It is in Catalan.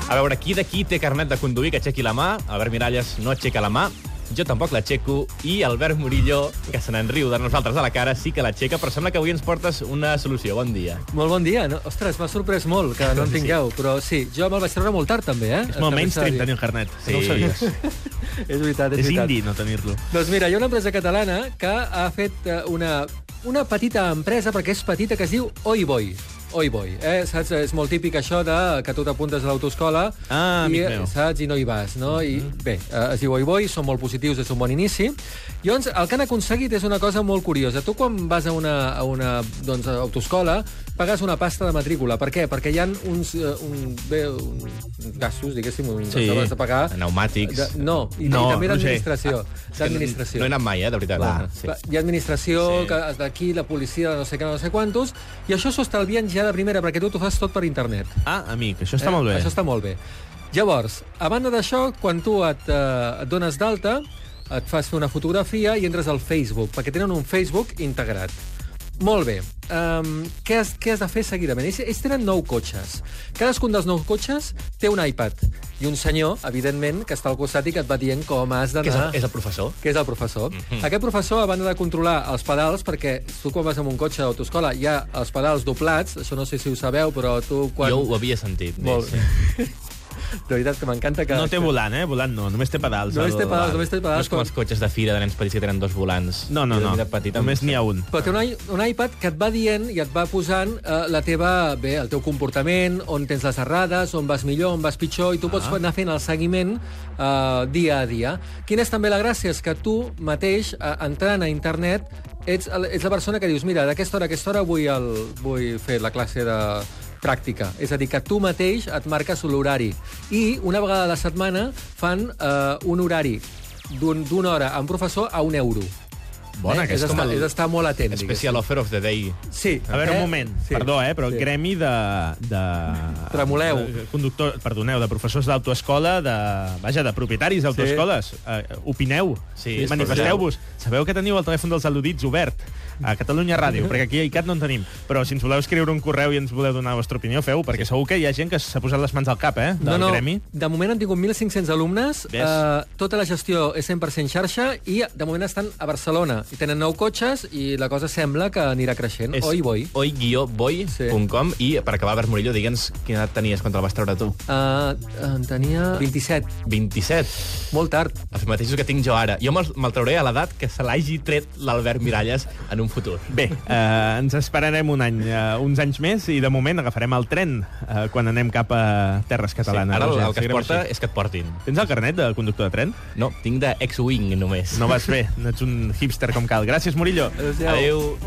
A veure, qui d'aquí té carnet de conduir, que aixequi la mà. Albert Miralles no aixeca la mà. Jo tampoc l'aixeco. I Albert Murillo, que se n'enriu de nosaltres a la cara, sí que l'aixeca, però sembla que avui ens portes una solució. Bon dia. Molt bon dia. No? Ostres, m'ha sorprès molt que no en tingueu, però sí, jo me'l vaig treure molt tard, també, eh? És molt mainstream tenir un carnet, Sí. no ho sabies. És veritat, és És veritat. indi no tenir-lo. Doncs mira, hi ha una empresa catalana que ha fet una petita empresa, perquè és petita, que es diu Oi Boi. Oi Boi, saps? És molt típic això de que tu t'apuntes a l'autoescola amic meu. saps? I no hi vas, no? I bé, es diu Oi Boi, són molt positius, és un bon inici. Llavors, el que han aconseguit és una cosa molt curiosa. Tu, quan vas a una autoescola, pagues una pasta de matrícula. Per què? Perquè hi ha uns gastos, diguéssim, Sí. que has de pagar. Pneumàtics. No, i No, també Roger. d'administració. No he anat mai, de veritat. Clar. Sí. Hi ha administració, Sí. que d'aquí, la policia, de no sé què, no sé quantos, i això s'ho estalvien ja de primera, perquè tu t'ho fas tot per internet. Ah, amic, això està molt bé. Això està molt bé. Llavors, a banda d'això, quan tu et dones d'alta, et fas fer una fotografia i entres al Facebook, perquè tenen un Facebook integrat. Molt bé. Què has de fer seguidament? Ells tenen 9 cotxes. Cadascun dels 9 cotxes té un iPad. I un senyor, evidentment, que està al costat i que et va dient com has d'anar... Que és el professor. Que és el professor. Aquest professor, a banda de controlar els pedals, perquè tu quan vas amb un cotxe d'autoescola hi ha els pedals doblats, això no sé si ho sabeu, però tu quan... Jo ho havia sentit. Molt Sí. De veritat que m'encanta que... No té volant, volant no, només té pedals. Només té pedals, només té No pedals. és com els cotxes de fira de nens petits que tenen 2 volants. No, I de mida petita, només n'hi ha un. Però té un iPad que et va dient i et va posant el teu comportament, on tens les errades, on vas millor, on vas pitjor, i tu pots anar fent el seguiment dia a dia. Quina és també la gràcia? És que tu mateix, entrant a internet, ets la persona que dius, mira, d'aquesta hora a aquesta hora vull fer la classe de pràctica. És a dir, que tu mateix et marques l'horari. I una vegada a la setmana fan un horari d'una hora amb professor a €1. Bona, que és com és estar molt atent. Special offer of the day. Sí. A veure, un moment, Sí. perdó, però el Sí. gremi Tremoleu. de professors d'autoescola, de propietaris d'autoescoles. Opineu, Sí, manifesteu-vos. Sabeu que teniu el telèfon dels al·ludits obert a Catalunya Ràdio, perquè aquí a ICAT no en tenim. Però si ens voleu escriure un correu i ens voleu donar la vostra opinió, feu, perquè segur que hi ha gent que s'ha posat les mans al cap, del gremi. De moment han tingut 1.500 alumnes, Ves. tota la gestió és 100% xarxa i de moment estan a Barcelona. I tenen 9 cotxes i la cosa sembla que anirà creixent. És Oi, Boi. oi-boi.com. I per acabar, Albert Murillo, digue'ns quina edat tenies quan te'l vas treure tu. En tenia 27. 27. Molt tard. Els mateixos que tinc jo ara. Jo me'l trauré a l'edat que se l'hagi tret l'Albert Miralles en un futur. Bé, ens esperarem un any, uns anys més, i de moment agafarem el tren quan anem cap a terres catalanes. Ara Roger, el que et seguirem porta així. és que et portin. Tens el carnet de conductor de tren? No, tinc de X-Wing només. No vas bé, no ets un hipster com cal. Gràcies, Murillo. Adéu-siau. Adéu.